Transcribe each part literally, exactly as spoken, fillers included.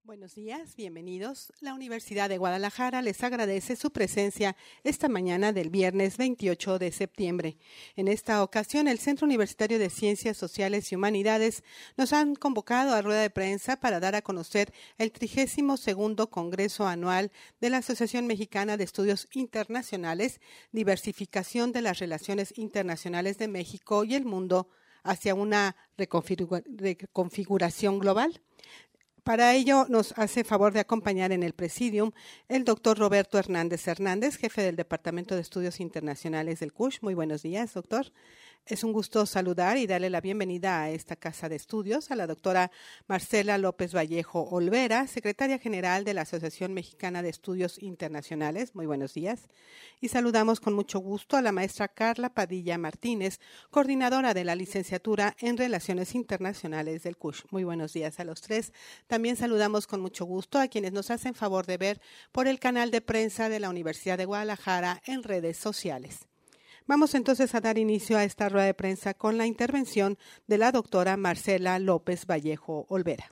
Buenos días, bienvenidos. La Universidad de Guadalajara les agradece su presencia esta mañana del viernes veintiocho de septiembre. En esta ocasión, el Centro Universitario de Ciencias Sociales y Humanidades nos han convocado a rueda de prensa para dar a conocer el trigésimo segundo Congreso Anual de la Asociación Mexicana de Estudios Internacionales, Diversificación de las Relaciones Internacionales de México y el Mundo hacia una reconfiguración global. Para ello nos hace favor de acompañar en el Presidium el doctor Roberto Hernández Hernández, jefe del Departamento de Estudios Internacionales del C U S H. Muy buenos días, doctor. Es un gusto saludar y darle la bienvenida a esta casa de estudios a la doctora Marcela López Vallejo Olvera, secretaria general de la Asociación Mexicana de Estudios Internacionales. Muy buenos días. Y saludamos con mucho gusto a la maestra Carla Padilla Martínez, coordinadora de la licenciatura en Relaciones Internacionales del C U S H. Muy buenos días a los tres. También saludamos con mucho gusto a quienes nos hacen favor de ver por el canal de prensa de la Universidad de Guadalajara en redes sociales. Vamos entonces a dar inicio a esta rueda de prensa con la intervención de la doctora Marcela López Vallejo Olvera.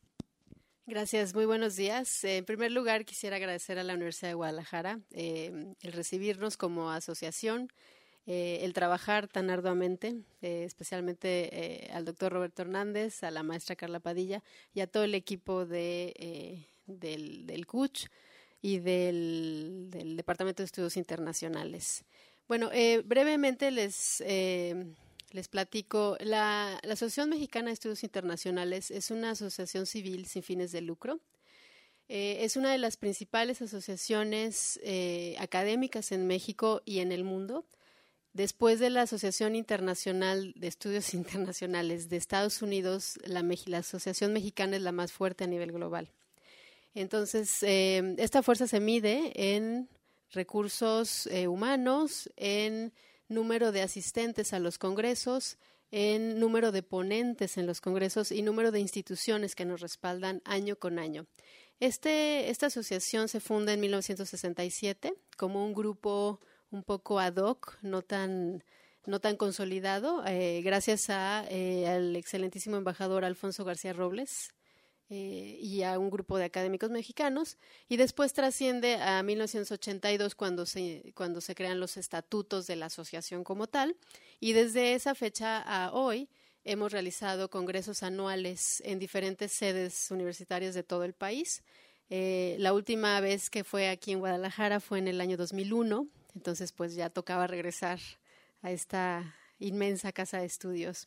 Gracias, muy buenos días. En primer lugar, quisiera agradecer a la Universidad de Guadalajara eh, el recibirnos como asociación, eh, el trabajar tan arduamente, eh, especialmente eh, al doctor Roberto Hernández, a la maestra Carla Padilla y a todo el equipo de, eh, del, del C U C H y del, del Departamento de Estudios Internacionales. Bueno, eh, brevemente les, eh, les platico. La, la Asociación Mexicana de Estudios Internacionales es una asociación civil sin fines de lucro. Eh, es una de las principales asociaciones eh, académicas en México y en el mundo. Después de la Asociación Internacional de Estudios Internacionales de Estados Unidos, la, la Asociación Mexicana es la más fuerte a nivel global. Entonces, eh, esta fuerza se mide en recursos eh, humanos, en número de asistentes a los congresos, en número de ponentes en los congresos y número de instituciones que nos respaldan año con año. Este, esta asociación se funda en mil novecientos sesenta y siete como un grupo un poco ad hoc, no tan, no tan consolidado, eh, gracias a, eh, al excelentísimo embajador Alfonso García Robles, Eh, y a un grupo de académicos mexicanos, y después trasciende a mil novecientos ochenta y dos cuando se, cuando se crean los estatutos de la asociación como tal, y desde esa fecha a hoy hemos realizado congresos anuales en diferentes sedes universitarias de todo el país. Eh, la última vez que fue aquí en Guadalajara fue en el año dos mil uno, entonces pues ya tocaba regresar a esta inmensa casa de estudios.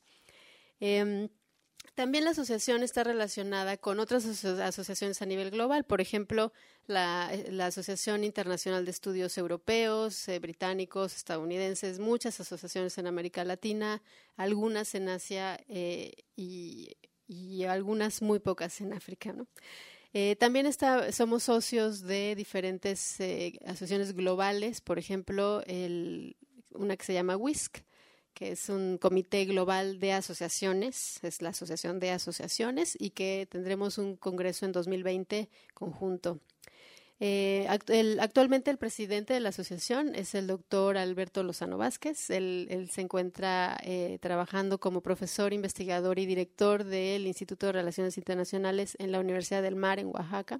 Eh, También la asociación está relacionada con otras aso- asociaciones a nivel global, por ejemplo, la, la Asociación Internacional de Estudios Europeos, eh, británicos, estadounidenses, muchas asociaciones en América Latina, algunas en Asia eh, y, y algunas muy pocas en África, ¿no? Eh, también está, somos socios de diferentes eh, asociaciones globales, por ejemplo, el, una que se llama W I S C, que es un comité global de asociaciones, es la Asociación de Asociaciones, y que tendremos un congreso en dos mil veinte conjunto. Eh, act- el, actualmente el presidente de la asociación es el doctor Alberto Lozano Vázquez. Él, él se encuentra eh, trabajando como profesor, investigador y director del Instituto de Relaciones Internacionales en la Universidad del Mar en Oaxaca.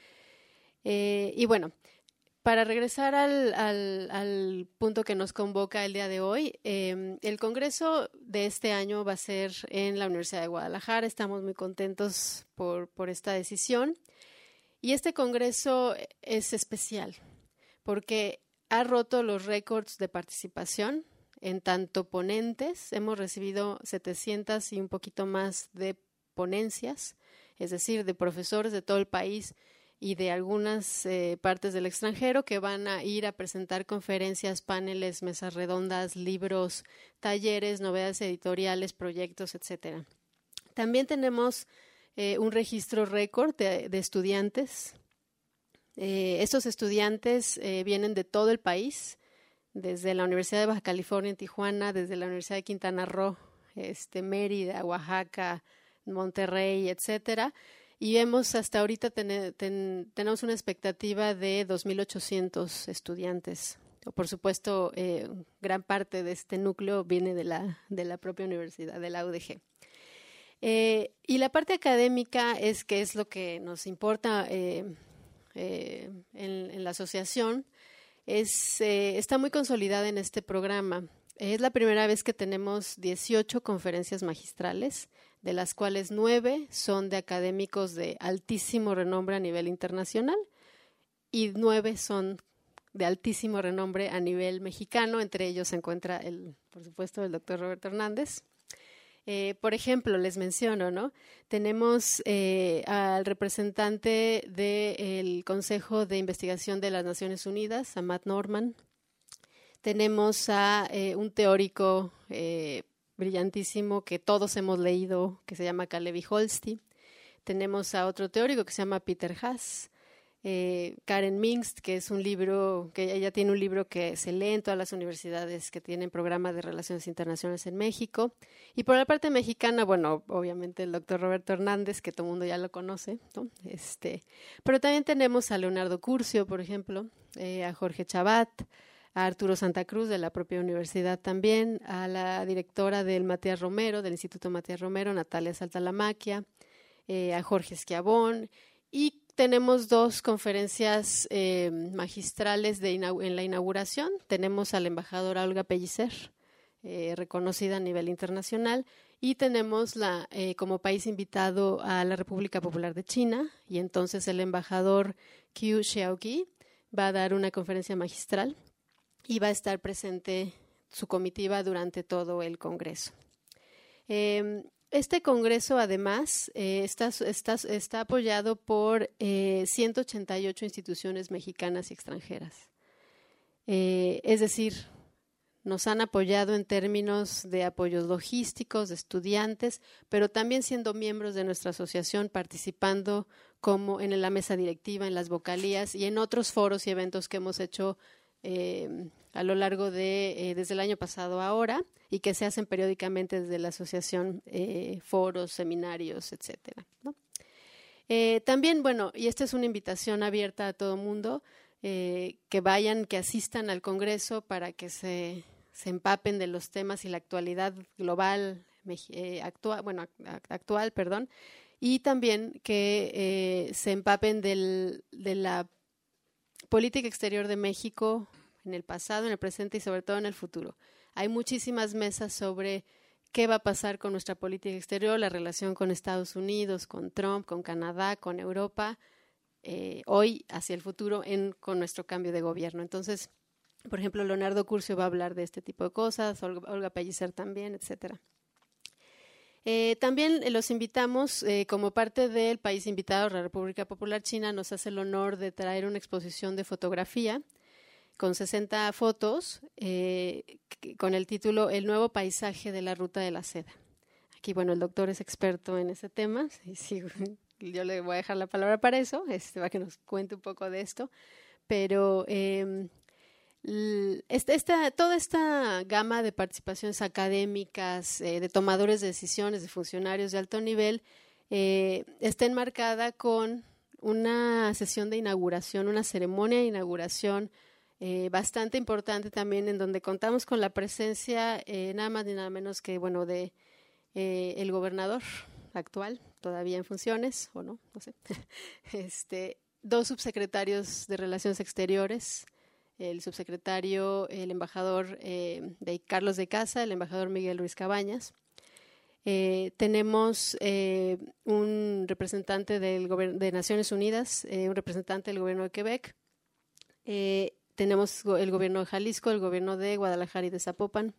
Eh, y bueno, para regresar al, al, al punto que nos convoca el día de hoy, eh, el congreso de este año va a ser en la Universidad de Guadalajara. Estamos muy contentos por, por esta decisión. Y este congreso es especial porque ha roto los récords de participación en tanto ponentes. Hemos recibido setecientas y un poquito más de ponencias, es decir, de profesores de todo el país y de algunas eh, partes del extranjero que van a ir a presentar conferencias, paneles, mesas redondas, libros, talleres, novedades editoriales, proyectos, etcétera. También tenemos eh, un registro récord de, de estudiantes. Eh, estos estudiantes eh, vienen de todo el país, desde la Universidad de Baja California en Tijuana, desde la Universidad de Quintana Roo, este, Mérida, Oaxaca, Monterrey, etcétera. Y hemos hasta ahorita ten, ten, tenemos una expectativa de dos mil ochocientos estudiantes. Por supuesto, eh, gran parte de este núcleo viene de la, de la propia universidad, de la U D G. Eh, y la parte académica es que es lo que nos importa eh, eh, en, en la asociación. Es, eh, está muy consolidada en este programa. Es la primera vez que tenemos dieciocho conferencias magistrales, de las cuales nueve son de académicos de altísimo renombre a nivel internacional y nueve son de altísimo renombre a nivel mexicano. Entre ellos se encuentra, el, por supuesto, el doctor Roberto Hernández. Eh, por ejemplo, les menciono, ¿no? Tenemos eh, al representante del Consejo de Investigación de las Naciones Unidas, a Matt Norman. Tenemos a eh, un teórico eh, brillantísimo que todos hemos leído, que se llama Kalevi Holsti. Tenemos a otro teórico que se llama Peter Haas. Eh, Karen Mingst, que es un libro, que ella tiene un libro que se lee en todas las universidades que tienen programa de relaciones internacionales en México. Y por la parte mexicana, bueno, obviamente el doctor Roberto Hernández, que todo el mundo ya lo conoce, ¿no? Este, pero también tenemos a Leonardo Curcio, por ejemplo, eh, a Jorge Chabat, a Arturo Santa Cruz de la propia universidad también, a la directora del Matías Romero, del Instituto Matías Romero, Natalia Saltalamaquia, eh, a Jorge Esquiabón, y tenemos dos conferencias eh, magistrales de en la inauguración. Tenemos a la embajadora Olga Pellicer, eh, reconocida a nivel internacional, y tenemos la, eh, como país invitado a la República Popular de China, y entonces el embajador Qiu Xiaoqi va a dar una conferencia magistral y va a estar presente su comitiva durante todo el Congreso. Eh, Este congreso, además, eh, está, está, está apoyado por eh, ciento ochenta y ocho instituciones mexicanas y extranjeras. Eh, es decir, nos han apoyado en términos de apoyos logísticos, de estudiantes, pero también siendo miembros de nuestra asociación, participando como en la mesa directiva, en las vocalías y en otros foros y eventos que hemos hecho eh, a lo largo de, eh, desde el año pasado a ahora, y que se hacen periódicamente desde la asociación, eh, foros, seminarios, etcétera, ¿no? Eh, también, bueno, y esta es una invitación abierta a todo mundo, eh, que vayan, que asistan al Congreso para que se, se empapen de los temas y la actualidad global, eh, actual, bueno, actual, perdón, y también que eh, se empapen del, de la política exterior de México en el pasado, en el presente y sobre todo en el futuro. Hay muchísimas mesas sobre qué va a pasar con nuestra política exterior, la relación con Estados Unidos, con Trump, con Canadá, con Europa, eh, hoy hacia el futuro en, con nuestro cambio de gobierno. Entonces, por ejemplo, Leonardo Curcio va a hablar de este tipo de cosas, Olga, Olga Pellicer también, etcétera. Eh, también los invitamos, eh, como parte del país invitado, la República Popular China, nos hace el honor de traer una exposición de fotografía con sesenta fotos, eh, con el título El nuevo paisaje de la ruta de la seda. Aquí, bueno, el doctor es experto en ese tema, sí, sí, yo le voy a dejar la palabra para eso, este, para que nos cuente un poco de esto, pero eh, esta, esta, toda esta gama de participaciones académicas, eh, de tomadores de decisiones, de funcionarios de alto nivel, eh, está enmarcada con una sesión de inauguración, una ceremonia de inauguración Eh, bastante importante también, en donde contamos con la presencia eh, nada más ni nada menos que, bueno, de eh, el gobernador actual, todavía en funciones, o no, no sé, este, dos subsecretarios de Relaciones Exteriores, el subsecretario, el embajador eh, de Carlos de Casa, el embajador Miguel Ruiz Cabañas. Eh, tenemos eh, un representante del gober- de Naciones Unidas, eh, un representante del gobierno de Quebec, eh, tenemos el gobierno de Jalisco, el gobierno de Guadalajara y de Zapopan.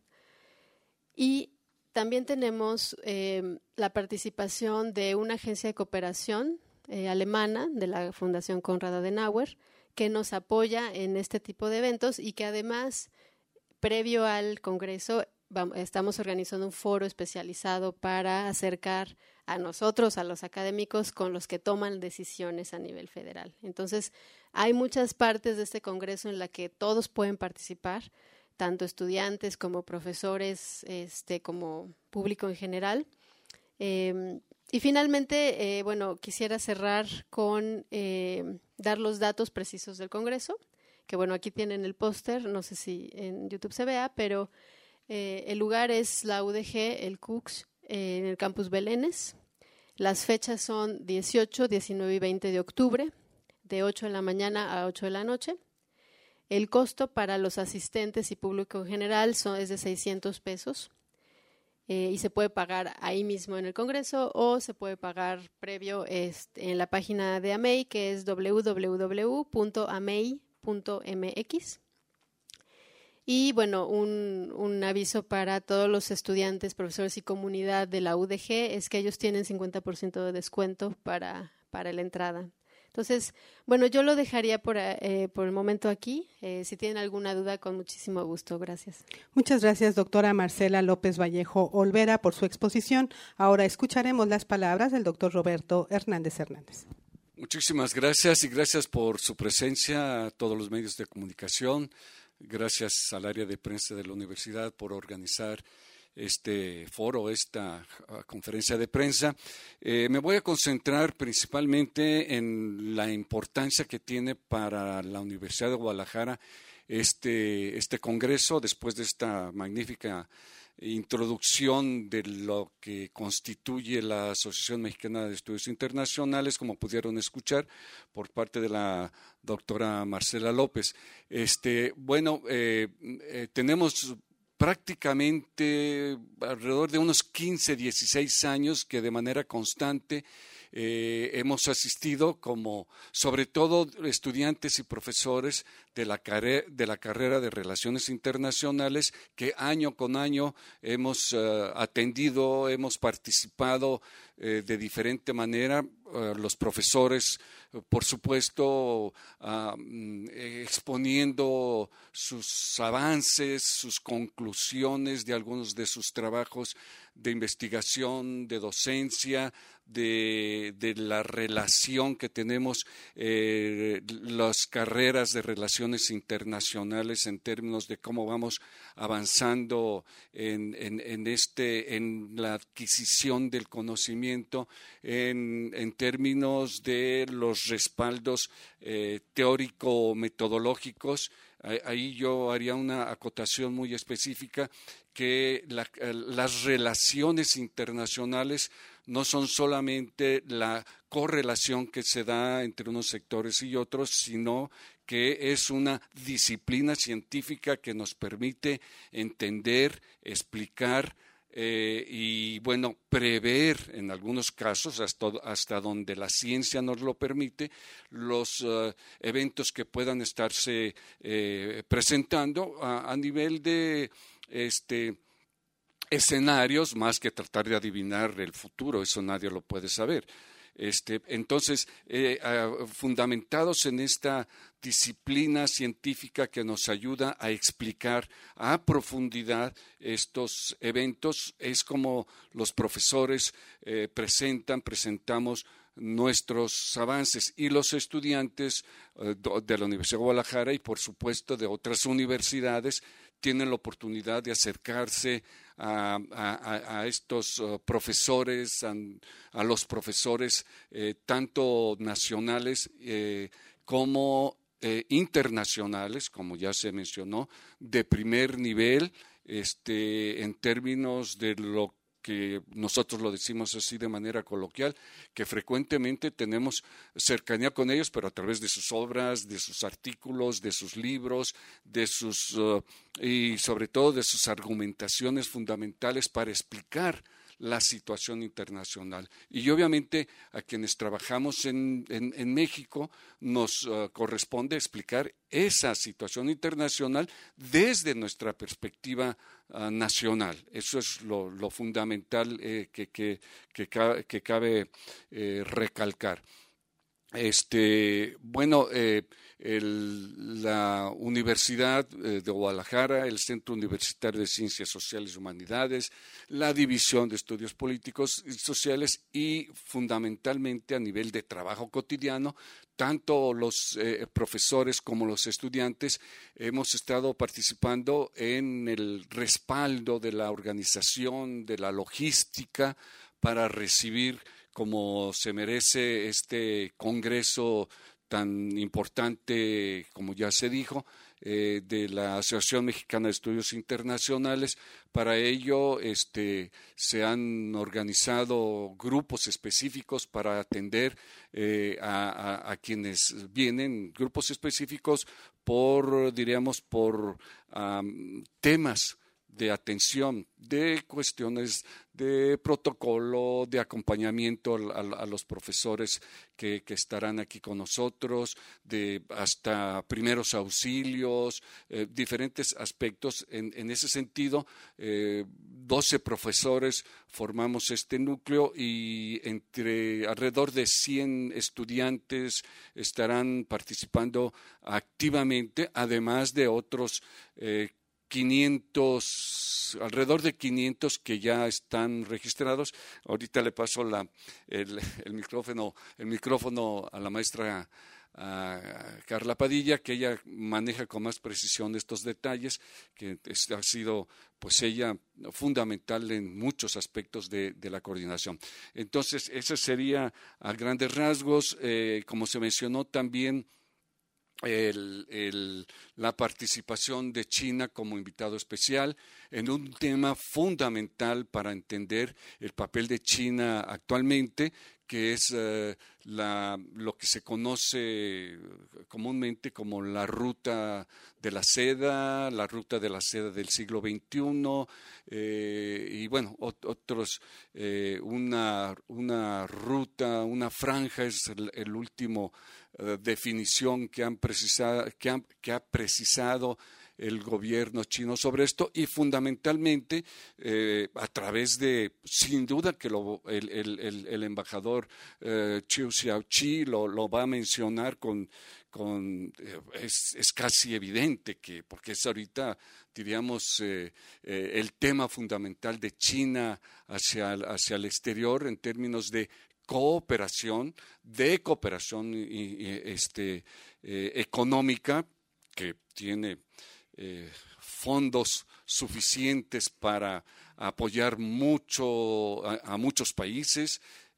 Y también tenemos eh, la participación de una agencia de cooperación eh, alemana, de la Fundación Konrad Adenauer, que nos apoya en este tipo de eventos y que además, previo al Congreso, vamos, estamos organizando un foro especializado para acercar a nosotros, a los académicos, con los que toman decisiones a nivel federal. Entonces, hay muchas partes de este Congreso en la que todos pueden participar, tanto estudiantes como profesores, este, como público en general. Eh, y finalmente, eh, bueno, quisiera cerrar con eh, dar los datos precisos del Congreso, que bueno, aquí tienen el póster, no sé si en YouTube se vea, pero eh, el lugar es la U D G, el C U C S, eh, en el campus Belénes. Las fechas son dieciocho, diecinueve y veinte de octubre, de ocho de la mañana a ocho de la noche. El costo para los asistentes y público en general son, es de seiscientos pesos eh, y se puede pagar ahí mismo en el Congreso o se puede pagar previo este, en la página de A M E I, que es doble u doble u doble u punto a m e i punto m x. Y bueno, un, un aviso para todos los estudiantes, profesores y comunidad de la U D G es que ellos tienen cincuenta por ciento de descuento para, para la entrada. Entonces, bueno, yo lo dejaría por, eh, por el momento aquí. Eh, si tienen alguna duda, con muchísimo gusto. Gracias. Muchas gracias, doctora Marcela López Vallejo Olvera, por su exposición. Ahora escucharemos las palabras del doctor Roberto Hernández Hernández. Muchísimas gracias y gracias por su presencia a todos los medios de comunicación. Gracias al área de prensa de la universidad por organizar este foro, esta uh, conferencia de prensa. Eh, me voy a concentrar principalmente en la importancia que tiene para la Universidad de Guadalajara este, este congreso, después de esta magnífica introducción de lo que constituye la Asociación Mexicana de Estudios Internacionales, como pudieron escuchar por parte de la doctora Marcela López. Este, bueno, eh, eh, tenemos prácticamente alrededor de unos quince, dieciséis años que de manera constante eh, hemos asistido, como sobre todo estudiantes y profesores de la, care- de la carrera de Relaciones Internacionales, que año con año hemos uh, atendido, hemos participado eh, de diferente manera. Uh, los profesores, uh, por supuesto, uh, exponiendo sus avances, sus conclusiones de algunos de sus trabajos de investigación, de docencia, de, de la relación que tenemos, eh, las carreras de relaciones internacionales en términos de cómo vamos avanzando en, en, en, este, en la adquisición del conocimiento, en, en términos de los respaldos eh, teórico-metodológicos. Ahí yo haría una acotación muy específica, que la, las relaciones internacionales no son solamente la correlación que se da entre unos sectores y otros, sino que es una disciplina científica que nos permite entender, explicar eh, y, bueno, prever en algunos casos, hasta, hasta donde la ciencia nos lo permite, los uh, eventos que puedan estarse eh, presentando a, a nivel de este, escenarios, más que tratar de adivinar el futuro, eso nadie lo puede saber. Este, entonces, eh, uh, fundamentados en esta disciplina científica que nos ayuda a explicar a profundidad estos eventos, es como los profesores eh, presentan, presentamos nuestros avances, y los estudiantes eh, de la Universidad de Guadalajara y por supuesto de otras universidades tienen la oportunidad de acercarse a, a, a estos uh, profesores, a, a los profesores eh, tanto nacionales eh, como eh, internacionales, como ya se mencionó, de primer nivel, este, en términos de lo que nosotros lo decimos así de manera coloquial, que frecuentemente tenemos cercanía con ellos, pero a través de sus obras, de sus artículos, de sus libros, de sus uh, y sobre todo de sus argumentaciones fundamentales para explicar la situación internacional. Y obviamente a quienes trabajamos en, en, en México nos uh, corresponde explicar esa situación internacional desde nuestra perspectiva uh, nacional. Eso es lo, lo fundamental eh, que, que, que, cabe, que cabe eh, recalcar. Este, bueno, eh, el, la Universidad eh, de Guadalajara, el Centro Universitario de Ciencias Sociales y Humanidades, la División de Estudios Políticos y Sociales y fundamentalmente a nivel de trabajo cotidiano, tanto los eh, profesores como los estudiantes hemos estado participando en el respaldo de la organización, de la logística para recibir como se merece este congreso tan importante, como ya se dijo, eh, de la Asociación Mexicana de Estudios Internacionales. Para ello este, se han organizado grupos específicos para atender eh, a, a, a quienes vienen, grupos específicos por, diríamos, por um, temas de atención, de cuestiones de protocolo, de acompañamiento a, a, a los profesores que, que estarán aquí con nosotros, de hasta primeros auxilios, eh, diferentes aspectos. En, en ese sentido, eh, doce profesores formamos este núcleo y entre alrededor de cien estudiantes estarán participando activamente, además de otros eh, quinientos, alrededor de quinientos que ya están registrados. Ahorita le paso la, el, el, micrófono, el micrófono a la maestra a Carla Padilla, que ella maneja con más precisión estos detalles, que es, ha sido pues ella fundamental en muchos aspectos de, de la coordinación. Entonces, ese sería a grandes rasgos. Eh, como se mencionó también, El, el, la participación de China como invitado especial en un tema fundamental para entender el papel de China actualmente, que es uh, la, lo que se conoce comúnmente como la ruta de la seda, la ruta de la seda del siglo veintiuno, eh, y bueno, otros, eh, una, una ruta, una franja es el, el último uh, definición que, han precisado, que, han, que ha precisado el gobierno chino sobre esto, y fundamentalmente eh, a través de, sin duda que lo, el, el, el embajador eh, Chiu Xiaoqi lo, lo va a mencionar con, con eh, es, es casi evidente que, porque es ahorita, diríamos, eh, eh, el tema fundamental de China hacia, hacia el exterior en términos de cooperación, de cooperación y, y, este, eh, económica, que tiene Eh, fondos suficientes para apoyar mucho a, a muchos países,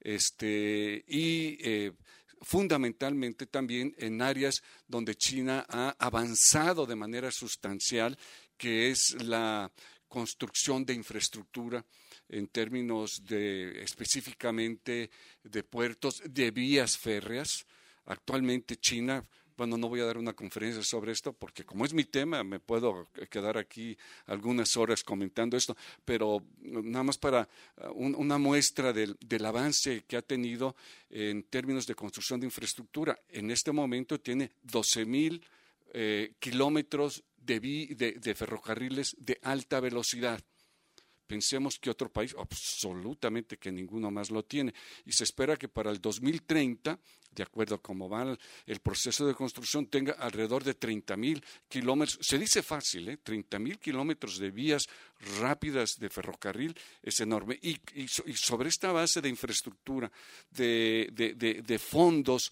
este, y eh, fundamentalmente también en áreas donde China ha avanzado de manera sustancial, que es la construcción de infraestructura en términos de específicamente de puertos, de vías férreas. Actualmente China, bueno, no voy a dar una conferencia sobre esto porque como es mi tema me puedo quedar aquí algunas horas comentando esto, pero nada más para un, una muestra del, del avance que ha tenido en términos de construcción de infraestructura. En este momento tiene doce mil eh, kilómetros de, de, de ferrocarriles de alta velocidad. Pensemos que otro país, absolutamente que ninguno más lo tiene. Y se espera que para el dos mil treinta, de acuerdo a cómo va el, el proceso de construcción, tenga alrededor de treinta mil kilómetros. Se dice fácil, ¿eh? treinta mil kilómetros de vías rápidas de ferrocarril es enorme. Y, y, y sobre esta base de infraestructura, de, de, de, de fondos,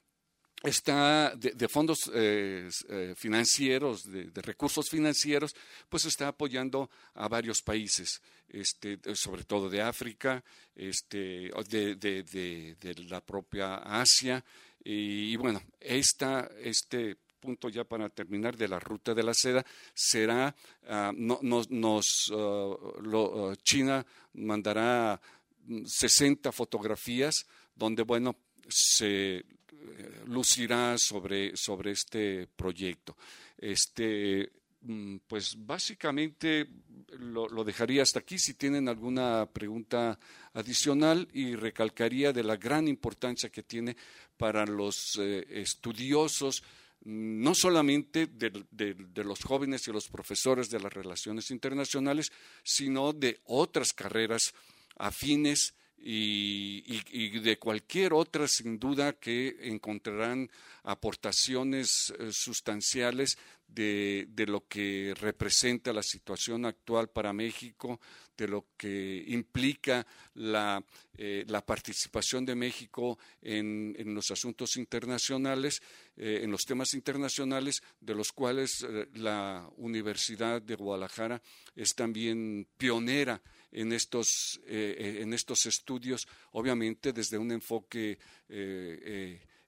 está de, de fondos eh, eh, financieros, de, de recursos financieros, pues está apoyando a varios países, este, sobre todo de África, este, de, de, de, de la propia Asia, y, y bueno, esta, este punto ya para terminar de la ruta de la seda será, uh, no, nos, nos uh, lo, uh, China mandará sesenta fotografías donde, bueno, se lucirá sobre, sobre este proyecto. Este, pues básicamente lo, lo dejaría hasta aquí. Si tienen alguna pregunta adicional, y recalcaría de la gran importancia que tiene para los eh, estudiosos, no solamente de, de, de los jóvenes y los profesores de las relaciones internacionales, sino de otras carreras afines Y, y, y de cualquier otra, sin duda, que encontrarán aportaciones eh, sustanciales de, de lo que representa la situación actual para México, de lo que implica la, eh, la participación de México en, en los asuntos internacionales, eh, en los temas internacionales, de los cuales eh, la Universidad de Guadalajara es también pionera en estos, eh, en estos estudios, obviamente desde un enfoque eh, eh,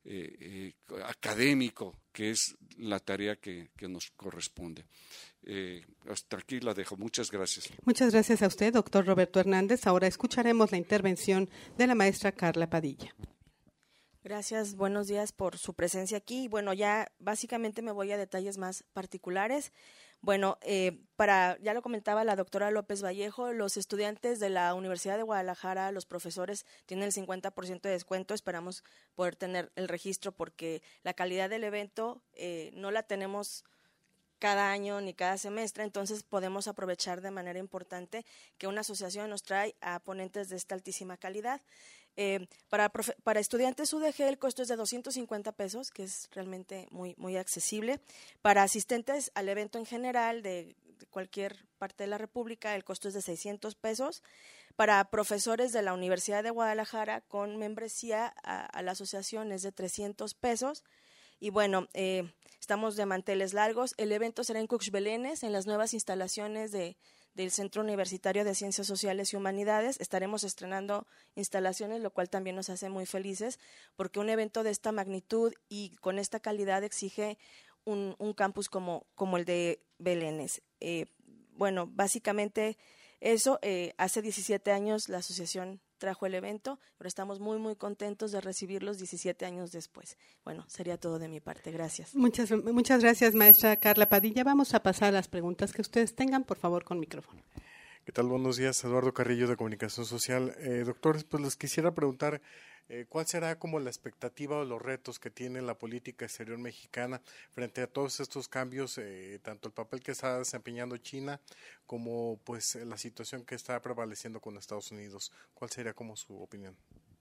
eh, eh, académico, que es la tarea que, que nos corresponde. Eh, hasta aquí la dejo. Muchas gracias. Muchas gracias a usted, doctor Roberto Hernández. Ahora escucharemos la intervención de la maestra Carla Padilla. Gracias, buenos días por su presencia aquí. Bueno, ya básicamente me voy a detalles más particulares. Bueno, eh, para ya lo comentaba la doctora López Vallejo, los estudiantes de la Universidad de Guadalajara, los profesores tienen el cincuenta por ciento de descuento. Esperamos poder tener el registro porque la calidad del evento eh, no la tenemos cada año ni cada semestre, entonces podemos aprovechar de manera importante que una asociación nos trae a ponentes de esta altísima calidad. Eh, para, profe, para estudiantes U D G el costo es de doscientos cincuenta pesos, que es realmente muy, muy accesible. Para asistentes al evento en general de, de cualquier parte de la República, el costo es de seiscientos pesos. Para profesores de la Universidad de Guadalajara con membresía a, a la asociación es de trescientos pesos. Y bueno, eh, estamos de manteles largos. El evento será en Cuxbelénes, en las nuevas instalaciones de del Centro Universitario de Ciencias Sociales y Humanidades. Estaremos estrenando instalaciones, lo cual también nos hace muy felices, porque un evento de esta magnitud y con esta calidad exige un, un campus como, como el de Belénes. Eh, bueno, básicamente eso, eh, hace diecisiete años la asociación trajo el evento, pero estamos muy, muy contentos de recibirlos diecisiete años después. Bueno, sería todo de mi parte. Gracias. Muchas, muchas gracias, maestra Carla Padilla. Vamos a pasar a las preguntas que ustedes tengan, por favor, con micrófono. ¿Qué tal? Buenos días, Eduardo Carrillo de Comunicación Social. Eh, doctores, pues les quisiera preguntar eh, cuál será como la expectativa o los retos que tiene la política exterior mexicana frente a todos estos cambios, eh, tanto el papel que está desempeñando China como pues la situación que está prevaleciendo con Estados Unidos. ¿Cuál sería como su opinión?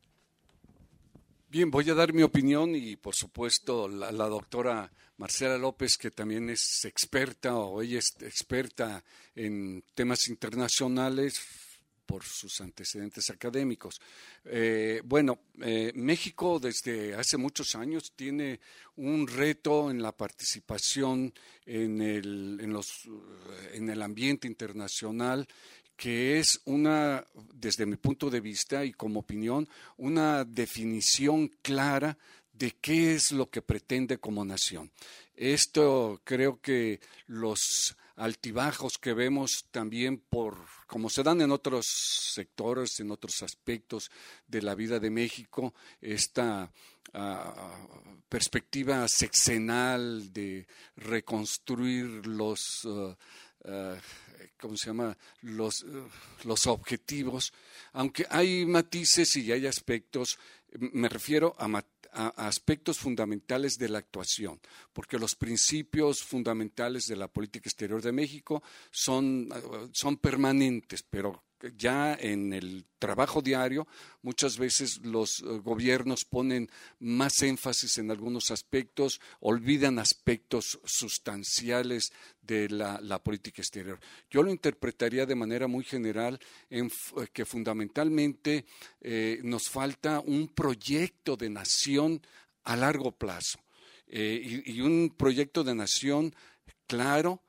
Bien, voy a dar mi opinión y por supuesto la, la doctora Marcela López, que también es experta o ella es experta en temas internacionales por sus antecedentes académicos. Eh, bueno, eh, México desde hace muchos años tiene un reto en la participación en el, en los, en el ambiente internacional, que es una, desde mi punto de vista y como opinión, una definición clara de qué es lo que pretende como nación. Esto creo que los altibajos que vemos también por, como se dan en otros sectores, en otros aspectos de la vida de México, esta uh, perspectiva sexenal de reconstruir los uh, uh, ¿cómo se llama? Los, uh, los objetivos, aunque hay matices y hay aspectos, me refiero a, a aspectos fundamentales de la actuación, porque los principios fundamentales de la política exterior de México son, son permanentes, pero ya en el trabajo diario muchas veces los gobiernos ponen más énfasis en algunos aspectos, olvidan aspectos sustanciales de la, la política exterior. Yo lo interpretaría de manera muy general en que fundamentalmente eh, nos falta un proyecto de nación a largo plazo eh, y, y un proyecto de nación claro,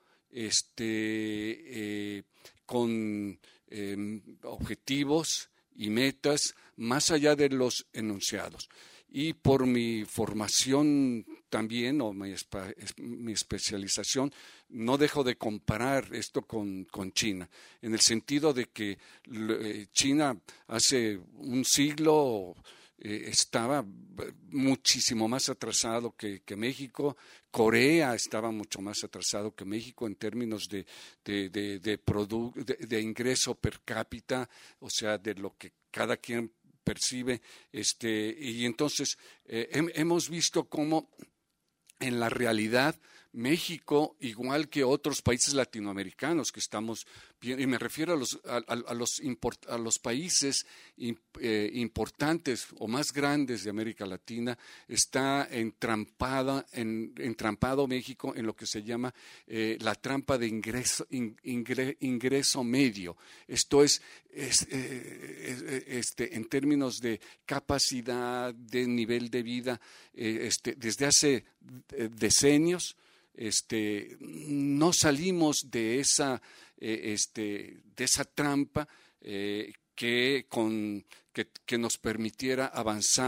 este, eh, con Eh, objetivos y metas más allá de los enunciados. Y por mi formación también, o mi, mi especialización, no dejo de comparar esto con, con China, en el sentido de que eh, China hace un siglo eh, estaba muchísimo más atrasado que, que México. Corea estaba mucho más atrasado que México en términos de, de, de, de, produ- de, de ingreso per cápita, o sea, de lo que cada quien percibe. Este, y entonces eh, hem, hemos visto cómo en la realidad México, igual que otros países latinoamericanos que estamos, y me refiero a los, a, a los, import, a los países eh, importantes o más grandes de América Latina, está entrampada, en, entrampado México en lo que se llama eh, la trampa de ingreso, in, ingre, ingreso medio. Esto es, es eh, este, en términos de capacidad, de nivel de vida, eh, este, desde hace decenios, Este, no salimos de esa, eh, este, de esa trampa eh, que, con, que, que nos permitiera avanzar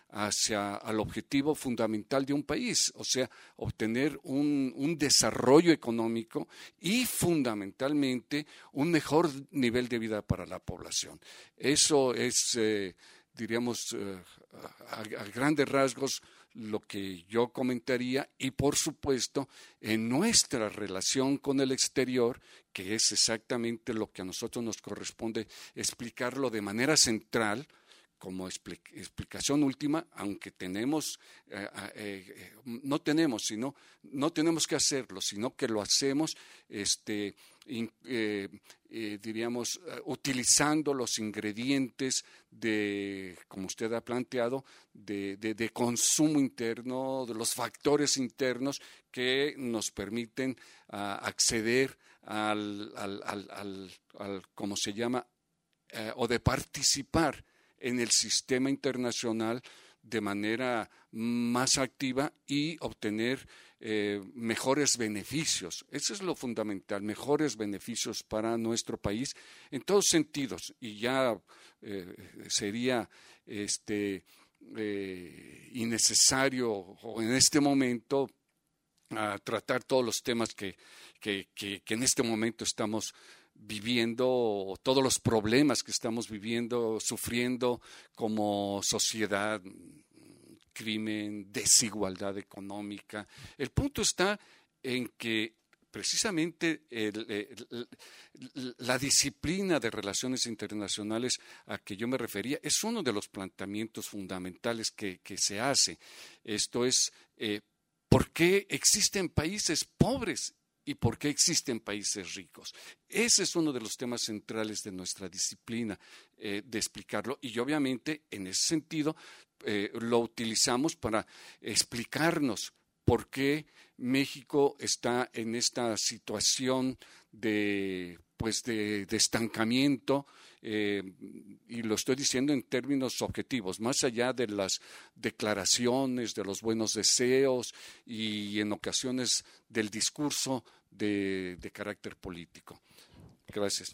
hacia el objetivo fundamental de un país, o sea, obtener un, un desarrollo económico y fundamentalmente un mejor nivel de vida para la población. Eso es, eh, diríamos, eh, a, a grandes rasgos lo que yo comentaría, y por supuesto en nuestra relación con el exterior, que es exactamente lo que a nosotros nos corresponde explicarlo de manera central, como explicación última, aunque tenemos, eh, eh, no tenemos, sino, no tenemos que hacerlo, sino que lo hacemos, este, in, eh, eh, diríamos, uh, utilizando los ingredientes de, como usted ha planteado, de, de, de consumo interno, de los factores internos que nos permiten uh, acceder al, al, al, al, al, ¿cómo se llama?, eh, o de participar en el sistema internacional de manera más activa y obtener eh, mejores beneficios. Eso es lo fundamental, mejores beneficios para nuestro país en todos sentidos. Y ya eh, sería este, eh, innecesario o en este momento a tratar todos los temas que, que, que, que en este momento estamos viviendo, todos los problemas que estamos viviendo, sufriendo como sociedad, crimen, desigualdad económica. El punto está en que precisamente el, el, la disciplina de relaciones internacionales a que yo me refería es uno de los planteamientos fundamentales que, que se hace. Esto es, eh, ¿por qué existen países pobres y por qué existen países ricos? Ese es uno de los temas centrales de nuestra disciplina, eh, de explicarlo, y obviamente en ese sentido eh, lo utilizamos para explicarnos por qué México está en esta situación de, pues de, de estancamiento, eh, y lo estoy diciendo en términos objetivos, más allá de las declaraciones, de los buenos deseos y en ocasiones del discurso de, de carácter político. Gracias.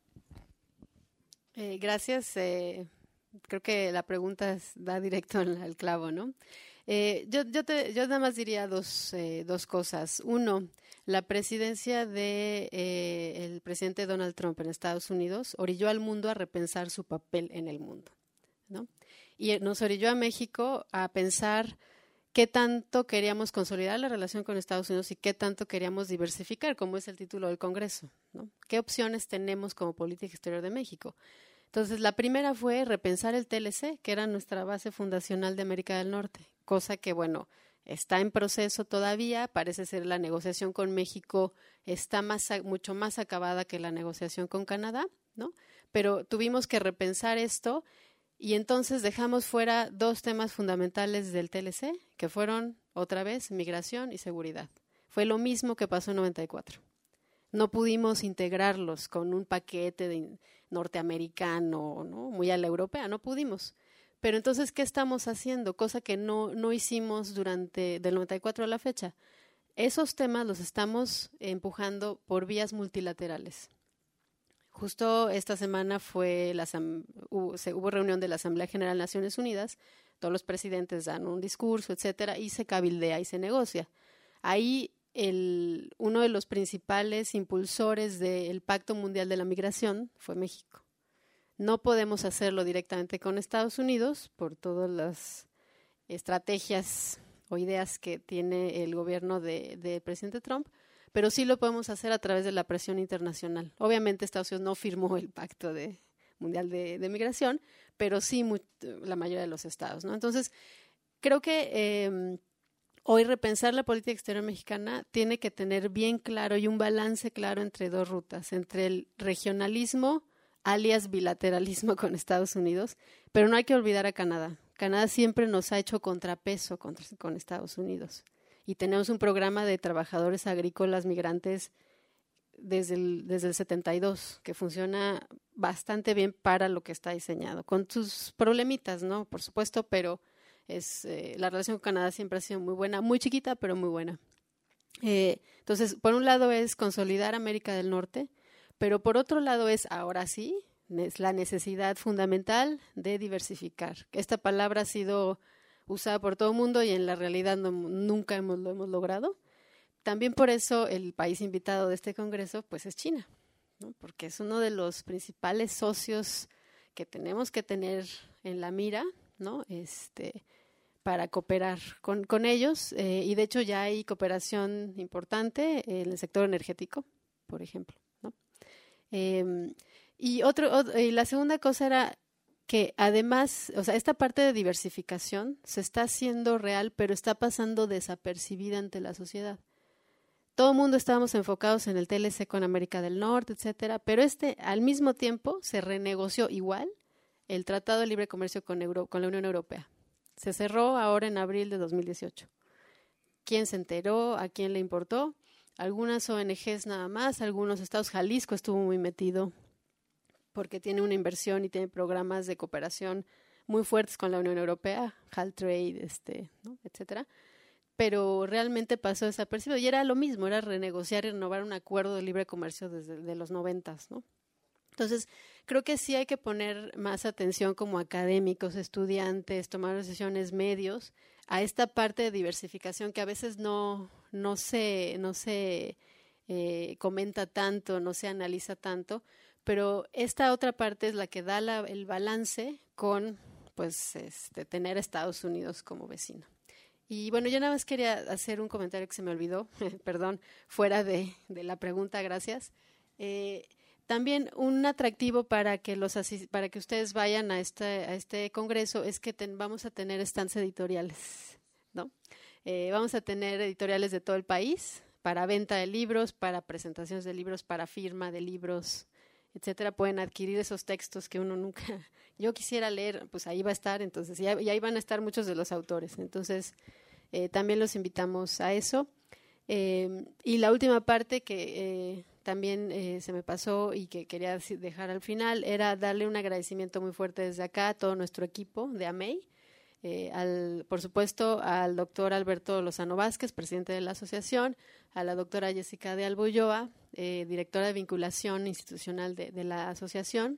Eh, gracias. Eh, creo que la pregunta da directo al clavo, ¿no? Eh, yo, yo, te, yo nada más diría dos, eh, dos cosas. Uno, la presidencia de eh, el presidente Donald Trump en Estados Unidos orilló al mundo a repensar su papel en el mundo, ¿no? Y nos orilló a México a pensar qué tanto queríamos consolidar la relación con Estados Unidos y qué tanto queríamos diversificar, como es el título del Congreso, ¿no? ¿Qué opciones tenemos como política exterior de México? Entonces, la primera fue repensar el T L C, que era nuestra base fundacional de América del Norte, cosa que, bueno, está en proceso todavía. Parece ser la negociación con México está más, mucho más acabada que la negociación con Canadá, ¿no? Pero tuvimos que repensar esto y entonces dejamos fuera dos temas fundamentales del T L C, que fueron, otra vez, migración y seguridad. Fue lo mismo que pasó en noventa y cuatro. No pudimos integrarlos con un paquete de norteamericano, ¿no? Muy a la europea, no pudimos. Pero entonces, ¿qué estamos haciendo? Cosa que no, no hicimos durante del noventa y cuatro a la fecha. Esos temas los estamos empujando por vías multilaterales. Justo esta semana fue la, hubo, se, hubo reunión de la Asamblea General de Naciones Unidas, todos los presidentes dan un discurso, etcétera, y se cabildea y se negocia. Ahí el, uno de los principales impulsores del Pacto Mundial de la Migración fue México. No podemos hacerlo directamente con Estados Unidos por todas las estrategias o ideas que tiene el gobierno de, de presidente Trump, pero sí lo podemos hacer a través de la presión internacional. Obviamente Estados Unidos no firmó el Pacto de, Mundial de, de Migración, pero sí muy, la mayoría de los estados, ¿no? Entonces, creo que eh, hoy repensar la política exterior mexicana tiene que tener bien claro y un balance claro entre dos rutas, entre el regionalismo, alias bilateralismo con Estados Unidos, pero no hay que olvidar a Canadá. Canadá siempre nos ha hecho contrapeso contra, con Estados Unidos y tenemos un programa de trabajadores agrícolas migrantes desde el, desde el setenta y dos que funciona bastante bien para lo que está diseñado, con sus problemitas, ¿no? Por supuesto, pero es eh, la relación con Canadá siempre ha sido muy buena, muy chiquita, pero muy buena. Eh, entonces, por un lado es consolidar América del Norte, pero por otro lado es, ahora sí, es la necesidad fundamental de diversificar. Esta palabra ha sido usada por todo el mundo y en la realidad no, nunca hemos, lo hemos logrado. También por eso el país invitado de este congreso pues es China, ¿no? Porque es uno de los principales socios que tenemos que tener en la mira, ¿no? Este, para cooperar con, con ellos, eh, y de hecho ya hay cooperación importante en el sector energético, por ejemplo, ¿no? Eh, y, otro, otro, y la segunda cosa era que además, o sea, esta parte de diversificación se está haciendo real, pero está pasando desapercibida ante la sociedad. Todo el mundo estábamos enfocados en el T L C con América del Norte, etcétera, pero este al mismo tiempo se renegoció igual el Tratado de Libre Comercio con, Euro, con la Unión Europea. Se cerró ahora en abril de dos mil dieciocho. ¿Quién se enteró? ¿A quién le importó? Algunas O N Ges nada más, algunos estados. Jalisco estuvo muy metido porque tiene una inversión y tiene programas de cooperación muy fuertes con la Unión Europea, HalTrade, este, ¿no? etcétera. Pero realmente pasó desapercibido y era lo mismo, era renegociar y renovar un acuerdo de libre comercio desde de los noventas, ¿no? Entonces, creo que sí hay que poner más atención como académicos, estudiantes, tomar decisiones, medios, a esta parte de diversificación que a veces no, no se, no se eh, comenta tanto, no se analiza tanto, pero esta otra parte es la que da la, el balance con pues, este, tener a Estados Unidos como vecino. Y bueno, yo nada más quería hacer un comentario que se me olvidó, perdón, fuera de, de la pregunta, gracias. Eh, También un atractivo para que los para que ustedes vayan a este a este congreso es que ten, vamos a tener stands editoriales, ¿no? Eh, vamos a tener editoriales de todo el país para venta de libros, para presentaciones de libros, para firma de libros, etcétera. Pueden adquirir esos textos que uno nunca, yo quisiera leer, pues ahí va a estar, entonces y ahí van a estar muchos de los autores. Entonces eh, también los invitamos a eso. Eh, y la última parte que eh, también eh, se me pasó y que quería dejar al final era darle un agradecimiento muy fuerte desde acá a todo nuestro equipo de A M E I, eh, al, por supuesto al doctor Alberto Lozano Vázquez, presidente de la asociación, a la doctora Jessica de Albolloa, eh, directora de vinculación institucional de, de la asociación,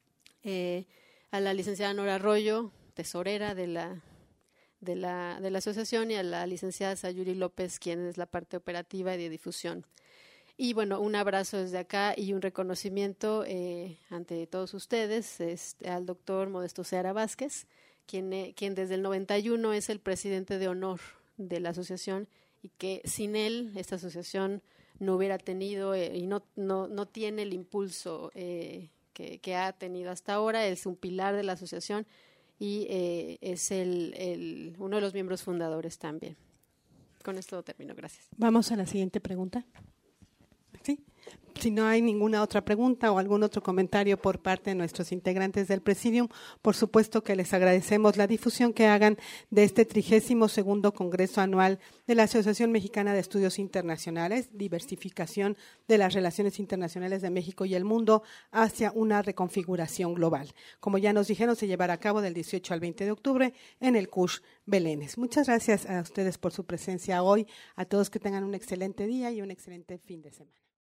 eh, a la licenciada Nora Arroyo, tesorera de la De la, de la asociación, y a la licenciada Sayuri López, quien es la parte operativa y de difusión. Y bueno, un abrazo desde acá y un reconocimiento eh, ante todos ustedes este, al doctor Modesto Seara Vázquez, quien, eh, quien desde el noventa y uno es el presidente de honor de la asociación y que sin él esta asociación no hubiera tenido eh, y no, no, no tiene el impulso eh, que, que ha tenido hasta ahora. Es un pilar de la asociación y eh, es el, el, uno de los miembros fundadores también. Con esto termino, gracias. Vamos a la siguiente pregunta. ¿Sí? Si no hay ninguna otra pregunta o algún otro comentario por parte de nuestros integrantes del Presidium, por supuesto que les agradecemos la difusión que hagan de este trigésimo segundo Congreso Anual de la Asociación Mexicana de Estudios Internacionales, diversificación de las relaciones internacionales de México y el mundo hacia una reconfiguración global. Como ya nos dijeron, se llevará a cabo del dieciocho al veinte de octubre en el C U S H Belénes. Muchas gracias a ustedes por su presencia hoy, a todos que tengan un excelente día y un excelente fin de semana.